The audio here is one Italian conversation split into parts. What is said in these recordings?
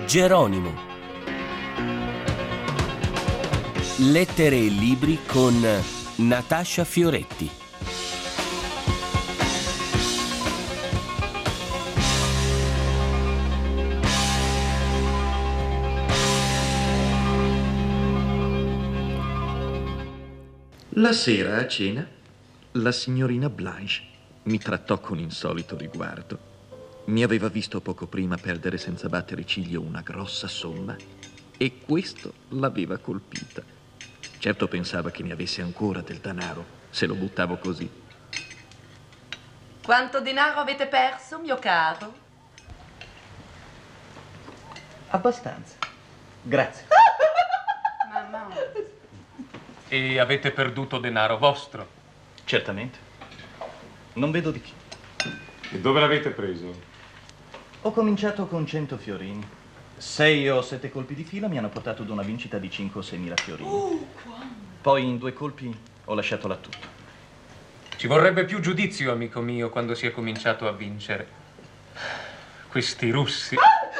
Geronimo. Lettere e libri con Natascia Fioretti. La sera a cena, la signorina Blanche mi trattò con insolito riguardo. Mi aveva visto poco prima perdere senza battere ciglio una grossa somma e questo l'aveva colpita. Certo pensava che ne avesse ancora del denaro, se lo buttavo così. Quanto denaro avete perso, mio caro? Abbastanza. Grazie. Mamma. E avete perduto denaro vostro? Certamente. Non vedo di chi. E dove l'avete preso? Ho cominciato con 100 fiorini. 6 o 7 colpi di fila mi hanno portato ad una vincita di 5 o 6 mila fiorini. Poi in 2 colpi ho lasciato là tutto. Ci vorrebbe più giudizio, amico mio, quando si è cominciato a vincere. Questi russi.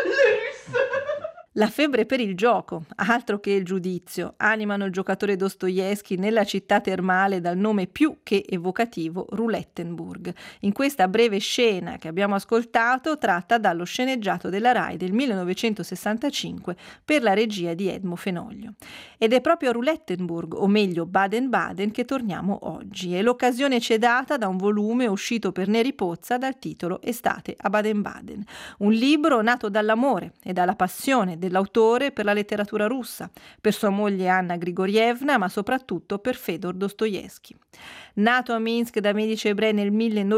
La febbre per il gioco, altro che il giudizio, animano il giocatore Dostoevskij nella città termale dal nome più che evocativo Roulettenburg. In questa breve scena che abbiamo ascoltato, tratta dallo sceneggiato della Rai del 1965 per la regia di Edmo Fenoglio. Ed è proprio a Roulettenburg, o meglio Baden-Baden, che torniamo oggi. E l'occasione ci è data da un volume uscito per Neri Pozza dal titolo Estate a Baden-Baden. Un libro nato dall'amore e dalla passione dell'autore per la letteratura russa, per sua moglie Anna Grigorievna, ma soprattutto per Fedor Dostoevskij. Nato a Minsk da medici ebrei nel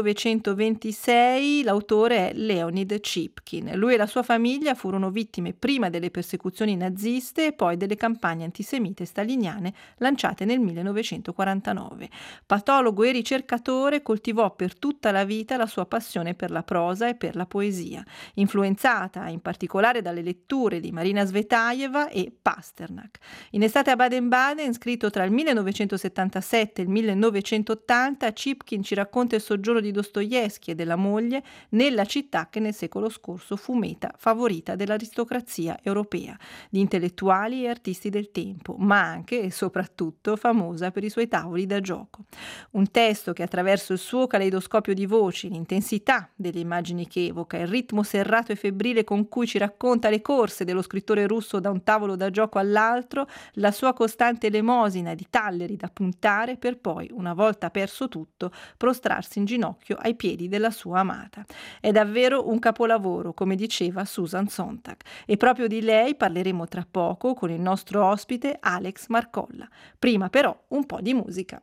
1926, l'autore è Leonid Chipkin. Lui e la sua famiglia furono vittime prima delle persecuzioni naziste e poi delle campagne antisemite staliniane lanciate nel 1949. Patologo e ricercatore, coltivò per tutta la vita la sua passione per la prosa e per la poesia, influenzata in particolare dalle letture di Marina Svetaeva e Pasternak. In Estate a Baden-Baden, scritto tra il 1977 e il 1980, Chipkin ci racconta il soggiorno di Dostoevskij e della moglie nella città che nel secolo scorso fu meta favorita dell'aristocrazia europea, di intellettuali e artisti del tempo, ma anche e soprattutto famosa per i suoi tavoli da gioco. Un testo che attraverso il suo caleidoscopio di voci, l'intensità delle immagini che evoca, il ritmo serrato e febbrile con cui ci racconta le corse dello scrittore russo da un tavolo da gioco all'altro, la sua costante elemosina di talleri da puntare per poi, una volta perso tutto, prostrarsi in ginocchio ai piedi della sua amata. È davvero un capolavoro, come diceva Susan Sontag, e proprio di lei parleremo tra poco con il nostro ospite Alex Marcolla. Prima però un po' di musica.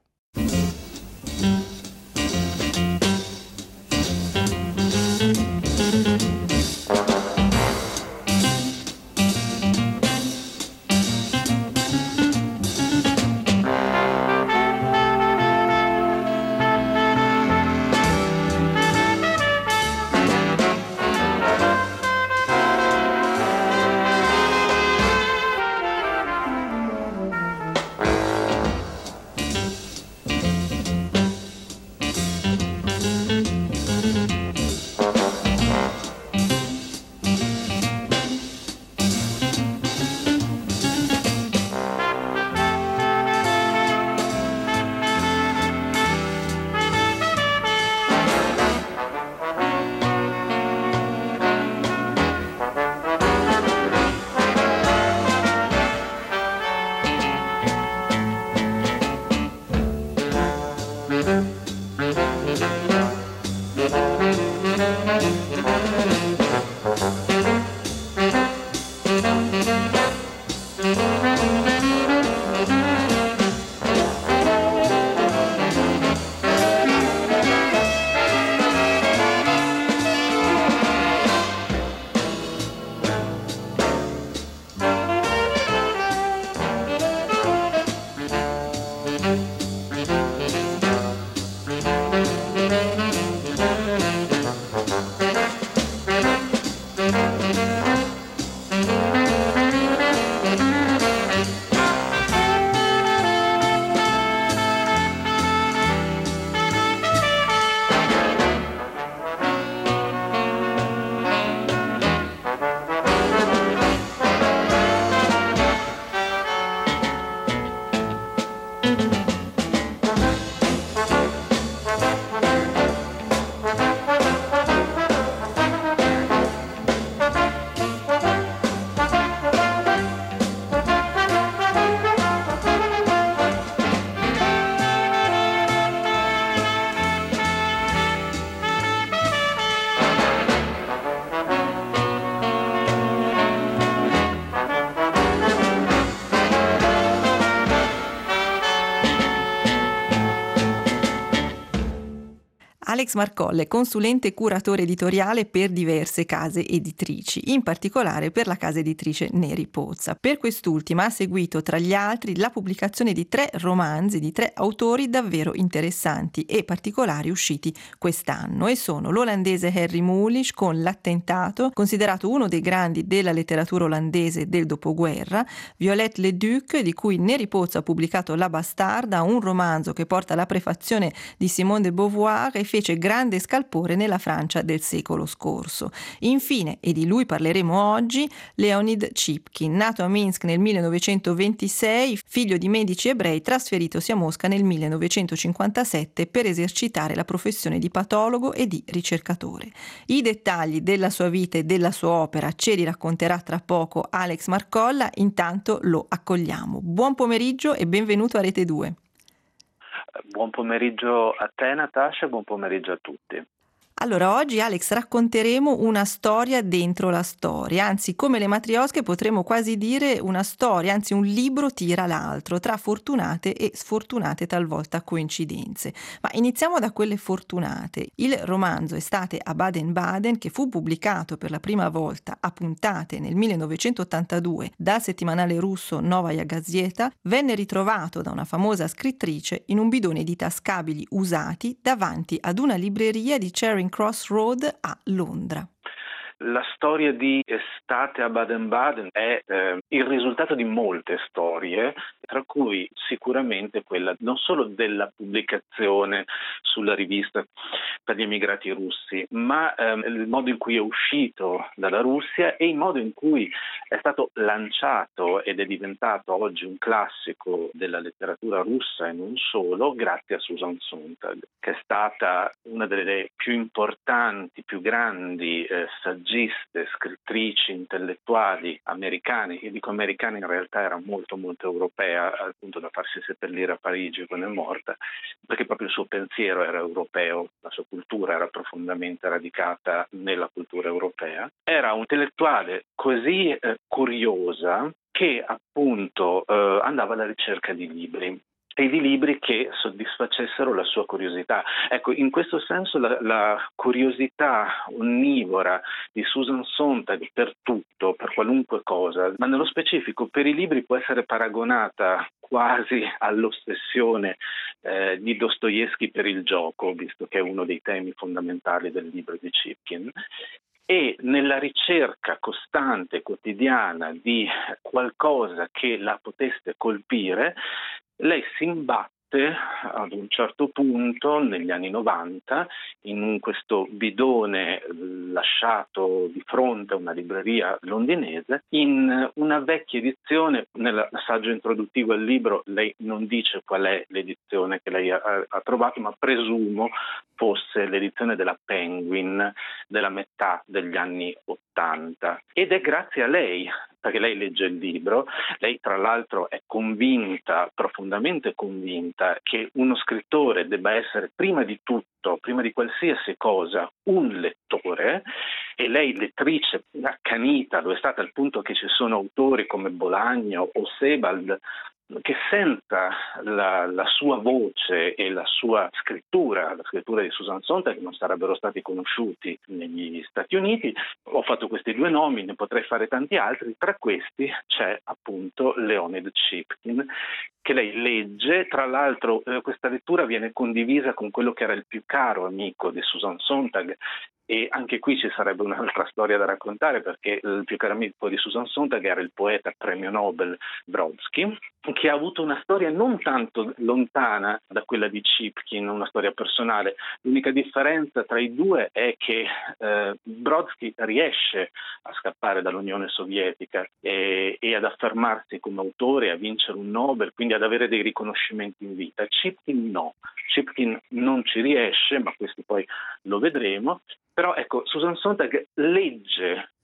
Alex Marcolle è consulente e curatore editoriale per diverse case editrici, in particolare per la casa editrice Neri Pozza. Per quest'ultima ha seguito tra gli altri la pubblicazione di 3 romanzi di 3 autori davvero interessanti e particolari usciti quest'anno, e sono l'olandese Harry Mulisch con L'attentato, considerato uno dei grandi della letteratura olandese del dopoguerra, Violette Leduc, di cui Neri Pozza ha pubblicato La bastarda, un romanzo che porta la prefazione di Simone de Beauvoir e fece grande scalpore nella Francia del secolo scorso. Infine, e di lui parleremo oggi, Leonid Chipkin, nato a Minsk nel 1926, figlio di medici ebrei, trasferitosi a Mosca nel 1957 per esercitare la professione di patologo e di ricercatore. I dettagli della sua vita e della sua opera ce li racconterà tra poco Alex Marcolla, intanto lo accogliamo. Buon pomeriggio e benvenuto a Rete 2. Buon pomeriggio a te Natascia e buon pomeriggio a tutti. Allora, oggi Alex racconteremo una storia dentro la storia, anzi come le matriosche potremmo quasi dire una storia, anzi un libro tira l'altro, tra fortunate e sfortunate talvolta coincidenze. Ma iniziamo da quelle fortunate. Il romanzo Estate a Baden-Baden, che fu pubblicato per la prima volta a puntate nel 1982 dal settimanale russo Novaya Gazeta, venne ritrovato da una famosa scrittrice in un bidone di tascabili usati davanti ad una libreria di Charing Cross Road a Londra. La storia di Estate a Baden-Baden è il risultato di molte storie, tra cui sicuramente quella non solo della pubblicazione sulla rivista per gli emigrati russi, ma il modo in cui è uscito dalla Russia e il modo in cui è stato lanciato ed è diventato oggi un classico della letteratura russa e non solo, grazie a Susan Sontag, che è stata una delle più importanti, più grandi saggiste, scrittrici, intellettuali americane. Io dico americane, in realtà era molto molto europea, al punto da farsi seppellire a Parigi quando è morta, perché proprio il suo pensiero era europeo, la sua cultura era profondamente radicata nella cultura europea. Era un intellettuale così curiosa che appunto andava alla ricerca di libri e di libri che soddisfacessero la sua curiosità. Ecco, in questo senso la curiosità onnivora di Susan Sontag per tutto, per qualunque cosa, ma nello specifico per i libri può essere paragonata quasi all'ossessione di Dostoevskij per il gioco, visto che è uno dei temi fondamentali del libro di Chipkin. E nella ricerca costante, quotidiana, di qualcosa che la potesse colpire, lei si imbatte ad un certo punto, negli anni 90, in questo bidone lasciato di fronte a una libreria londinese, in una vecchia edizione. Nell'assaggio introduttivo al libro lei non dice qual è l'edizione che lei ha trovato, ma presumo fosse l'edizione della Penguin della metà degli anni 80. Ed è grazie a lei, perché lei legge il libro, lei tra l'altro è convinta, profondamente convinta, che uno scrittore debba essere prima di tutto, prima di qualsiasi cosa, un lettore, e lei lettrice accanita, lo è stata al punto che ci sono autori come Bolagno o Sebald che senza la sua voce e la sua scrittura, la scrittura di Susan Sontag, non sarebbero stati conosciuti negli Stati Uniti. Ho fatto questi 2 nomi, ne potrei fare tanti altri. Tra questi c'è appunto Leonid Chipkin, che lei legge. Tra l'altro questa lettura viene condivisa con quello che era il più caro amico di Susan Sontag, e anche qui ci sarebbe un'altra storia da raccontare, perché il più caro amico di Susan Sontag era il poeta premio Nobel Brodsky, che ha avuto una storia non tanto lontana da quella di Chipkin, una storia personale. L'unica differenza tra i due è che Brodsky riesce a scappare dall'Unione Sovietica e ad affermarsi come autore, a vincere un Nobel, quindi ad avere dei riconoscimenti in vita. Chipkin no. Chipkin non ci riesce, ma questo poi lo vedremo. Però ecco, Susan Sontag legge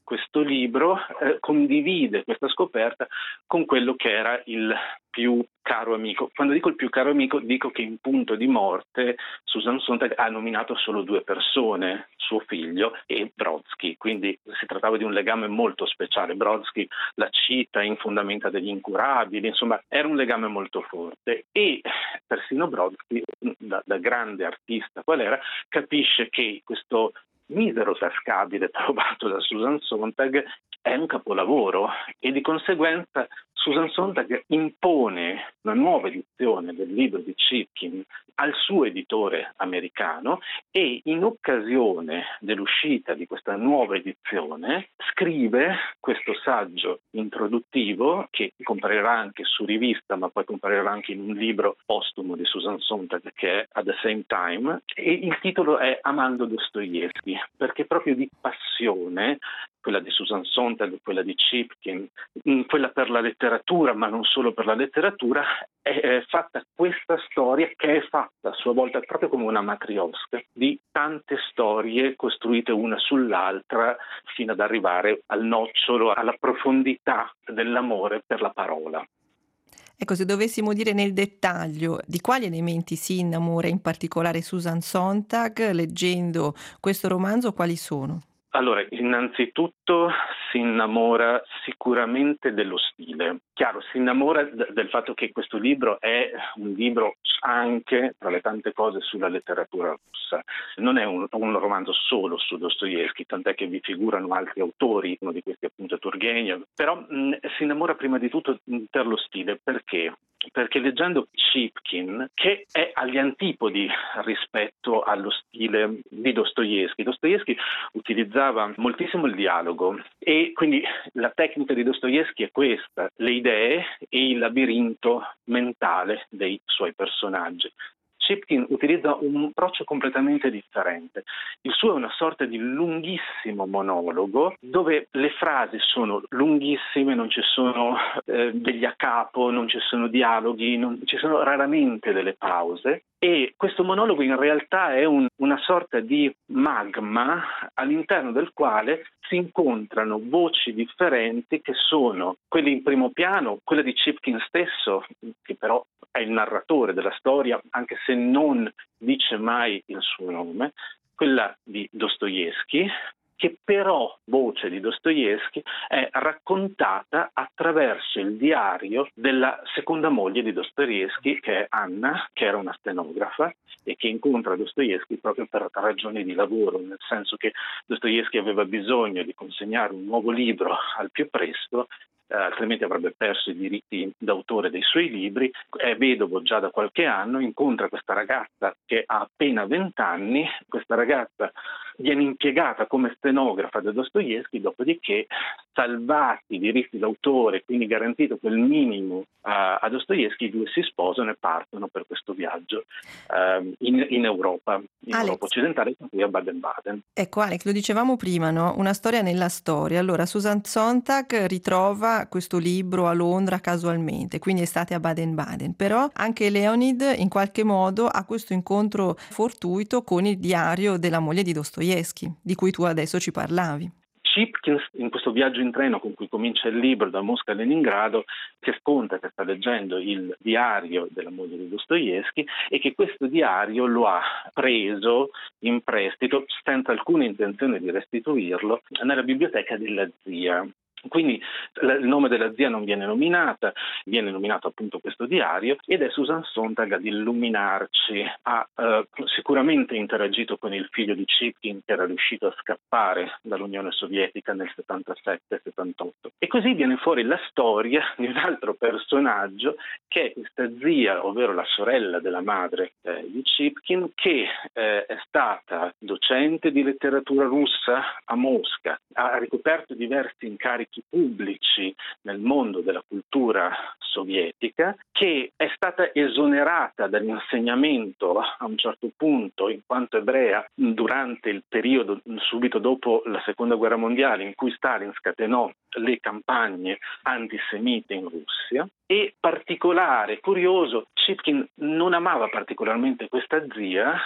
questo libro condivide questa scoperta con quello che era il più caro amico. Quando dico il più caro amico, dico che in punto di morte Susan Sontag ha nominato solo 2 persone, suo figlio e Brodsky, quindi si trattava di un legame molto speciale. Brodsky la cita in Fondamenta degli incurabili, insomma era un legame molto forte, e persino Brodsky, da grande artista qual era, capisce che questo misero tascabile trovato da Susan Sontag è un capolavoro, e di conseguenza Susan Sontag impone una nuova edizione del libro di Chipkin al suo editore americano, e in occasione dell'uscita di questa nuova edizione scrive questo saggio introduttivo che comparirà anche su rivista, ma poi comparirà anche in un libro postumo di Susan Sontag che è At the Same Time, e il titolo è Amando Dostoevskij, perché proprio di passione, quella di Susan Sontag, quella di Chipkin, quella per la letteratura, ma non solo per la letteratura, è fatta questa storia che è fatta a sua volta proprio come una matrioska di tante storie costruite una sull'altra fino ad arrivare al nocciolo, alla profondità dell'amore per la parola. Ecco, se dovessimo dire nel dettaglio di quali elementi si innamora in particolare Susan Sontag leggendo questo romanzo, quali sono? Allora, innanzitutto si innamora sicuramente dello stile. Chiaro, si innamora del fatto che questo libro è un libro anche, tra le tante cose, sulla letteratura russa. Non è un romanzo solo su Dostoevskij, tant'è che vi figurano altri autori, uno di questi appunto è Turgenev, però si innamora prima di tutto per lo stile. Perché? Perché leggendo Chipkin, che è agli antipodi rispetto allo stile di Dostoevskij utilizzava moltissimo il dialogo, e quindi la tecnica di Dostoevskij è questa: le idee e il labirinto mentale dei suoi personaggi. Chipkin utilizza un approccio completamente differente. Il suo è una sorta di lunghissimo monologo dove le frasi sono lunghissime, non ci sono degli a capo, non ci sono dialoghi, ci sono raramente delle pause. E questo monologo in realtà è una sorta di magma all'interno del quale si incontrano voci differenti che sono quelle in primo piano, quella di Chipkin stesso, che però è il narratore della storia, anche se non dice mai il suo nome, quella di Dostoevskij, che però, voce di Dostoevskij, è raccontata attraverso il diario della seconda moglie di Dostoevskij, che è Anna, che era una stenografa e che incontra Dostoevskij proprio per ragioni di lavoro, nel senso che Dostoevskij aveva bisogno di consegnare un nuovo libro al più presto, altrimenti avrebbe perso i diritti d'autore dei suoi libri. È vedovo già da qualche anno, incontra questa ragazza che ha appena 20 anni, questa ragazza viene impiegata come stenografa da Dostoevskij, dopodiché, salvati i diritti d'autore, quindi garantito quel minimo a Dostoevskij, i due si sposano e partono per questo viaggio in Europa, Europa occidentale, tra cui a Baden-Baden. Ecco Alex, lo dicevamo prima, no? Una storia nella storia. Allora Susan Sontag ritrova questo libro a Londra casualmente, quindi estate a Baden-Baden, però anche Leonid in qualche modo ha questo incontro fortuito con il diario della moglie di Dostoevskij, di cui tu adesso ci parlavi. Chipkin, in questo viaggio in treno con cui comincia il libro da Mosca a Leningrado, si racconta che sta leggendo il diario della moglie di Dostoevskij e che questo diario lo ha preso in prestito, senza alcuna intenzione di restituirlo, nella biblioteca della zia. Quindi il nome della zia non viene nominata, viene nominato appunto questo diario, ed è Susan Sontag ad illuminarci. Ha sicuramente interagito con il figlio di Chipkin, che era riuscito a scappare dall'Unione Sovietica nel 77-78. E così viene fuori la storia di un altro personaggio, che è questa zia, ovvero la sorella della madre di Chipkin, che è stata docente di letteratura russa a Mosca, ha ricoperto diversi incarichi pubblici nel mondo della cultura sovietica, che è stata esonerata dall'insegnamento a un certo punto in quanto ebrea durante il periodo subito dopo la Seconda Guerra Mondiale, in cui Stalin scatenò le campagne antisemite in Russia. E particolare, curioso, Chipkin non amava particolarmente questa zia,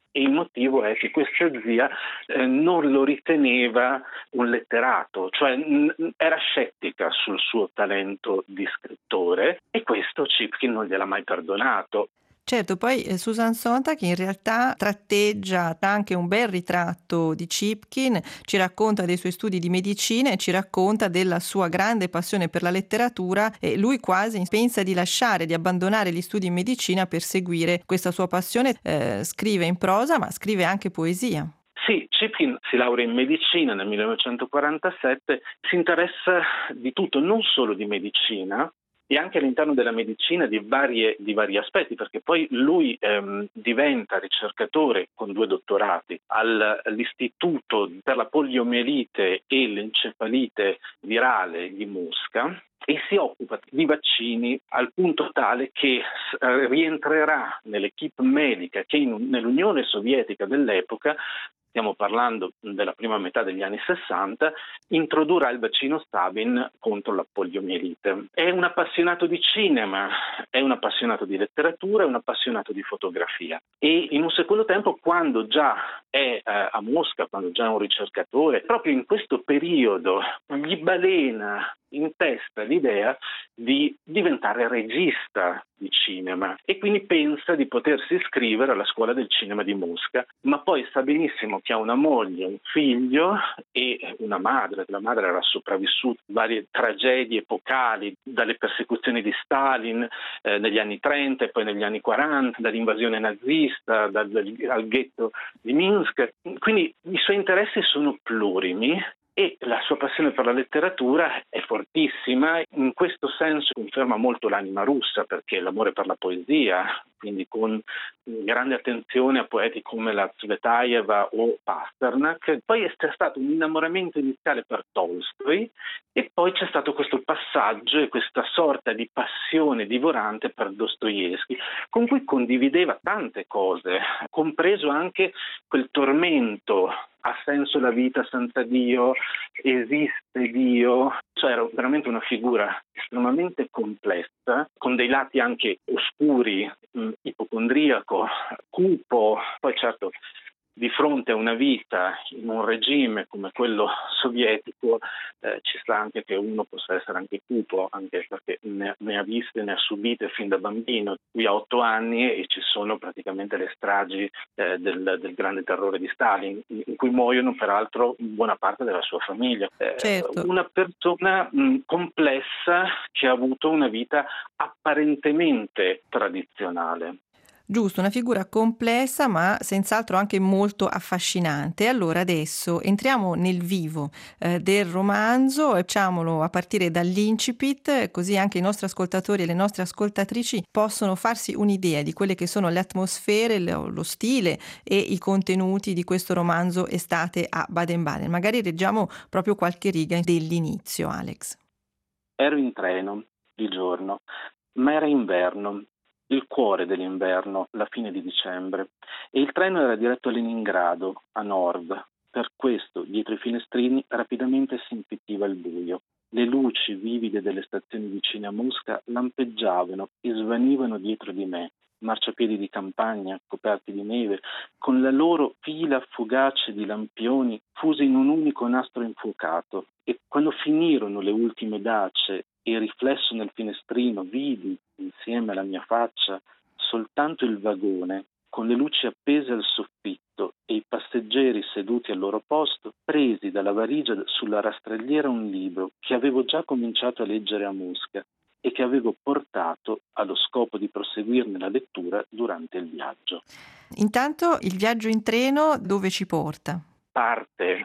e il motivo è che questa zia non lo riteneva un letterato, cioè era scettica sul suo talento di scrittore, e questo Chipkin non gliel'ha mai perdonato. Certo, poi Susan Sontag in realtà tratteggia anche un bel ritratto di Chipkin, ci racconta dei suoi studi di medicina e ci racconta della sua grande passione per la letteratura, e lui quasi pensa di lasciare, di abbandonare gli studi in medicina per seguire questa sua passione. Scrive in prosa, ma scrive anche poesia. Sì, Chipkin si laurea in medicina nel 1947, si interessa di tutto, non solo di medicina, e anche all'interno della medicina di vari aspetti, perché poi lui diventa ricercatore con 2 dottorati all'Istituto per la poliomielite e l'encefalite virale di Mosca, e si occupa di vaccini al punto tale che rientrerà nell'equipe medica che nell'Unione Sovietica dell'epoca, stiamo parlando della prima metà degli anni 60, introdurrà il vaccino Sabin contro la poliomielite. È un appassionato di cinema, è un appassionato di letteratura, è un appassionato di fotografia. E in un secondo tempo, quando già è a Mosca, quando già è un ricercatore, proprio in questo periodo gli balena in testa l'idea di diventare regista di cinema, e quindi pensa di potersi iscrivere alla scuola del cinema di Mosca, ma poi sa benissimo che ha una moglie, un figlio e una madre. La madre era sopravvissuta a varie tragedie epocali, dalle persecuzioni di Stalin negli anni 30 e poi negli anni 40, dall'invasione nazista, al ghetto di Minsk. Quindi i suoi interessi sono plurimi e la sua passione per la letteratura è fortissima. In questo senso conferma molto l'anima russa, perché l'amore per la poesia, quindi con grande attenzione a poeti come la Tsvetaeva o Pasternak. Poi c'è stato un innamoramento iniziale per Tolstoi, e poi c'è stato questo passaggio e questa sorta di passione divorante per Dostoevskij, con cui condivideva tante cose, compreso anche quel tormento: ha senso la vita senza Dio? Esiste Dio? Cioè era veramente una figura estremamente complessa, con dei lati anche oscuri, ipocondriaco, cupo. Poi certo, di fronte a una vita in un regime come quello sovietico, ci sta anche che uno possa essere anche cupo, anche perché ne ha viste, ne ha subite fin da bambino. Lui ha 8 anni e ci sono praticamente le stragi del grande terrore di Stalin, in cui muoiono peraltro buona parte della sua famiglia. Certo. Una persona complessa che ha avuto una vita apparentemente tradizionale. Giusto, una figura complessa ma senz'altro anche molto affascinante. Allora adesso entriamo nel vivo del romanzo, facciamolo a partire dall'incipit, così anche i nostri ascoltatori e le nostre ascoltatrici possono farsi un'idea di quelle che sono le atmosfere, lo stile e i contenuti di questo romanzo Estate a Baden-Baden. Magari leggiamo proprio qualche riga dell'inizio, Alex. Ero in treno di giorno, ma era inverno. Il cuore dell'inverno, la fine di dicembre, e il treno era diretto a Leningrado, a nord. Per questo, dietro i finestrini, rapidamente si impettiva il buio. Le luci vivide delle stazioni vicine a Mosca lampeggiavano e svanivano dietro di me, marciapiedi di campagna coperti di neve, con la loro fila fugace di lampioni fusi in un unico nastro infuocato, e quando finirono le ultime dace e riflesso nel finestrino vidi, insieme alla mia faccia, soltanto il vagone, con le luci appese al soffitto e i passeggeri seduti al loro posto, presi dalla valigia sulla rastrelliera un libro che avevo già cominciato a leggere a Mosca e che avevo portato allo scopo di proseguirne la lettura durante il viaggio. Intanto il viaggio in treno dove ci porta? Parte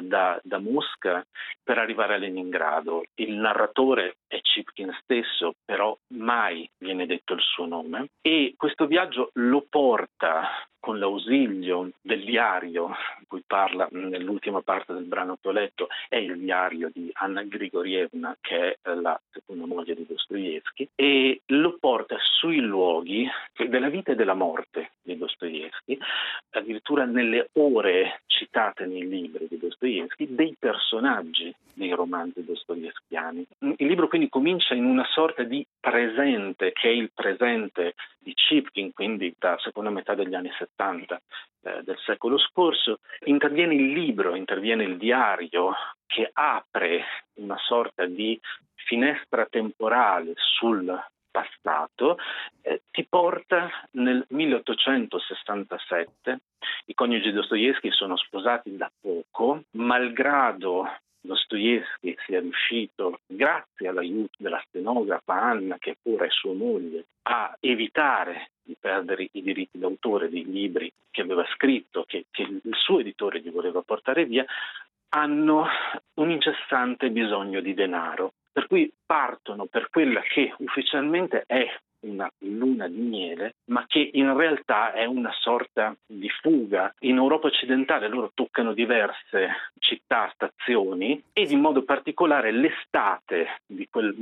da Mosca per arrivare a Leningrado. Il narratore è Chipkin stesso, però mai viene detto il suo nome, e questo viaggio lo porta con l'ausilio del diario di cui parla nell'ultima parte del brano che ho letto. È il diario di Anna Grigorievna, che è la seconda moglie di Dostoevskij, e lo porta sui luoghi della vita e della morte di Dostoevskij, addirittura nelle ore citate nei libri di Dostoevskij, dei personaggi dei romanzi dostoevskiani. Il libro quindi quindi comincia in una sorta di presente, che è il presente di Chipkin, quindi da seconda metà degli anni 70 del secolo scorso. Interviene il libro, interviene il diario, che apre una sorta di finestra temporale sul passato, ti porta nel 1867. I coniugi Dostoevskij sono sposati da poco, malgrado Dostoevskij sia riuscito, grazie all'aiuto della stenografa Anna, che pure è sua moglie, a evitare di perdere i diritti d'autore dei libri che aveva scritto, che il suo editore gli voleva portare via, hanno un incessante bisogno di denaro. Per cui partono per quella che ufficialmente è una luna di miele, ma che in realtà è una sorta di fuga. In Europa occidentale loro toccano diverse città, stazioni, ed in modo particolare l'estate di quel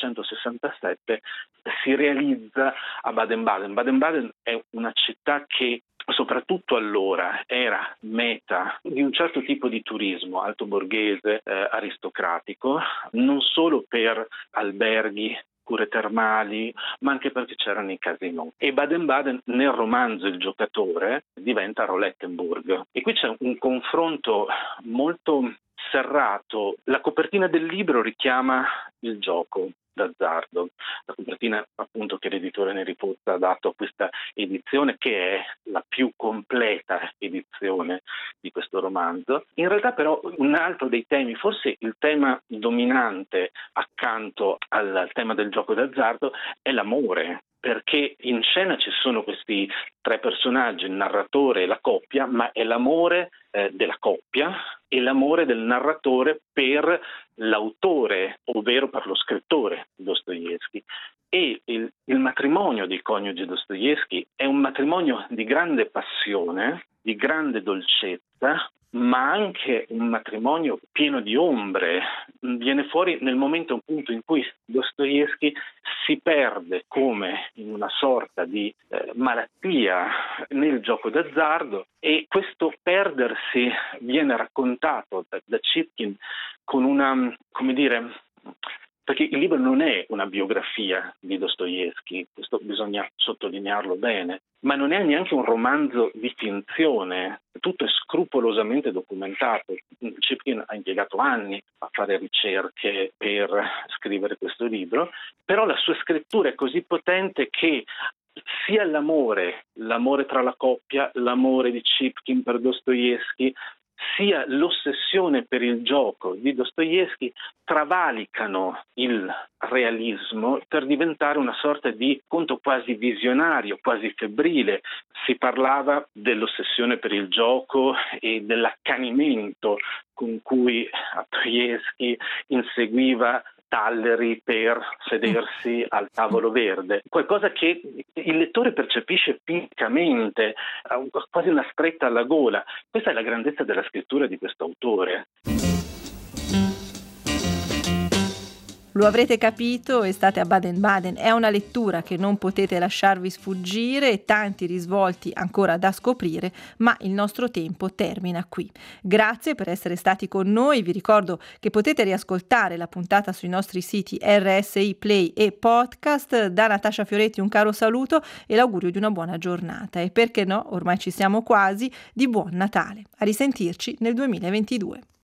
1867 si realizza a Baden-Baden. Baden-Baden è una città che soprattutto allora era meta di un certo tipo di turismo altoborghese, aristocratico, non solo per alberghi, cure termali, ma anche perché c'erano i casinò. E Baden-Baden, nel romanzo Il giocatore, diventa Rolettenburg. E qui c'è un confronto molto serrato. La copertina del libro richiama il gioco d'azzardo, la copertina appunto che l'editore Neri Pozza ha dato a questa edizione, che è la più completa edizione di questo romanzo. In realtà però un altro dei temi, forse il tema dominante accanto al tema del gioco d'azzardo, è l'amore, perché in scena ci sono questi tre personaggi, il narratore e la coppia, ma è l'amore della coppia e l'amore del narratore per l'autore, ovvero per lo scrittore Dostoevskij. E il matrimonio dei coniugi Dostoevskij è un matrimonio di grande passione, di grande dolcezza, ma anche un matrimonio pieno di ombre. Viene fuori nel momento appunto in cui Dostoevskij si perde, come in una sorta di malattia, nel gioco d'azzardo, e questo perdersi viene raccontato da Chipkin con una, come dire, perché il libro non è una biografia di Dostoevskij, questo bisogna sottolinearlo bene, ma non è neanche un romanzo di finzione, tutto è scrupolosamente documentato. Chipkin ha impiegato anni a fare ricerche per scrivere questo libro, però la sua scrittura è così potente che sia l'amore tra la coppia, l'amore di Chipkin per Dostoevskij, sia l'ossessione per il gioco di Dostoevskij travalicano il realismo per diventare una sorta di conto quasi visionario, quasi febbrile. Si parlava dell'ossessione per il gioco e dell'accanimento con cui Dostoevskij inseguiva Talleri per sedersi al tavolo verde, qualcosa che il lettore percepisce fisicamente, quasi una stretta alla gola. Questa è la grandezza della scrittura di questo autore. Lo avrete capito, Estate a Baden-Baden è una lettura che non potete lasciarvi sfuggire, tanti risvolti ancora da scoprire, ma il nostro tempo termina qui. Grazie per essere stati con noi, vi ricordo che potete riascoltare la puntata sui nostri siti RSI Play e Podcast. Da Natascia Fioretti un caro saluto e l'augurio di una buona giornata e, perché no, ormai ci siamo quasi, di buon Natale. A risentirci nel 2022.